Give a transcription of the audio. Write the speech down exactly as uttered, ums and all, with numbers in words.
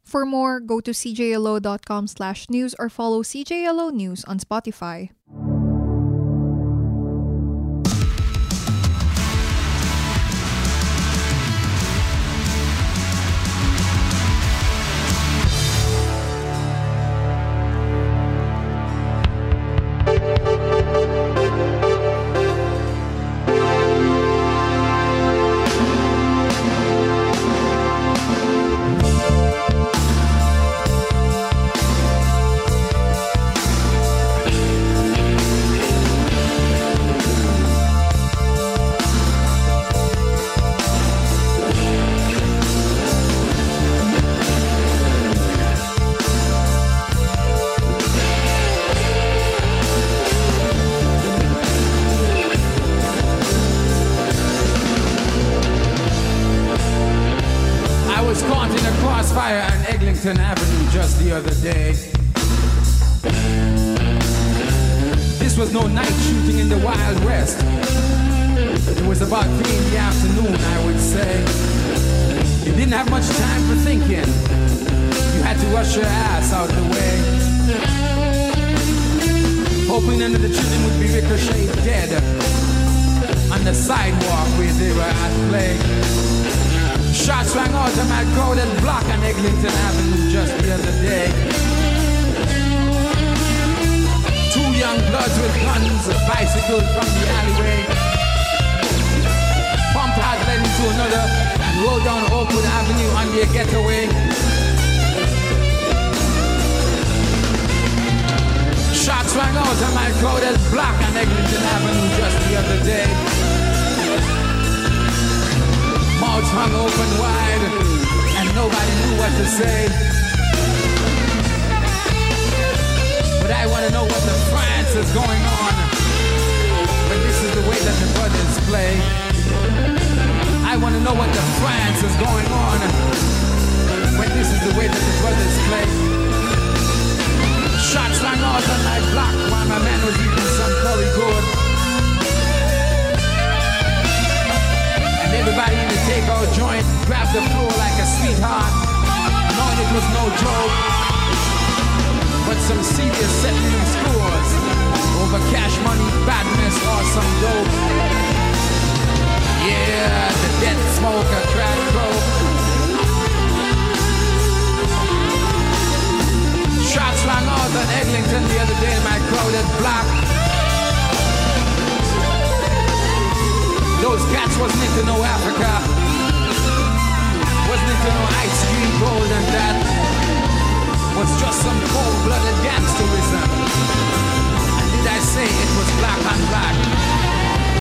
For more, go to c j l o dot com slash news or follow C J L O News on Spotify. Avenue just the other day. This was no night shooting in the Wild West. It was about three in the afternoon, I would say. You didn't have much time for thinking. You had to rush your ass out the way. Hoping none of the children would be ricocheted dead on the sidewalk where they were at play. Shots rang out of my crowded block on Eglinton Avenue just the other day. Two young bloods with guns bicycled from the alleyway. Pump had led into another and rode down Oakwood Avenue on their getaway. Shots rang out of my crowded block on Eglinton Avenue just the other day. Mouths hung open wide, and nobody knew what to say. But I want to know what the France is going on, but this is the way that the brothers play. I want to know what the France is going on, when this is the way that the brothers play. Shots rang out on my block while my man was eating some curry gourd. Everybody in the takeout joint grabbed the floor like a sweetheart, knowing it was no joke, but some serious settling scores over cash money, badness, or some dope. Yeah, the dead smoker, crack coke. Shots rang out on Eglinton the other day in my crowded block. Those cats wasn't into no Africa, wasn't into no ice cream, gold and that. Was just some cold-blooded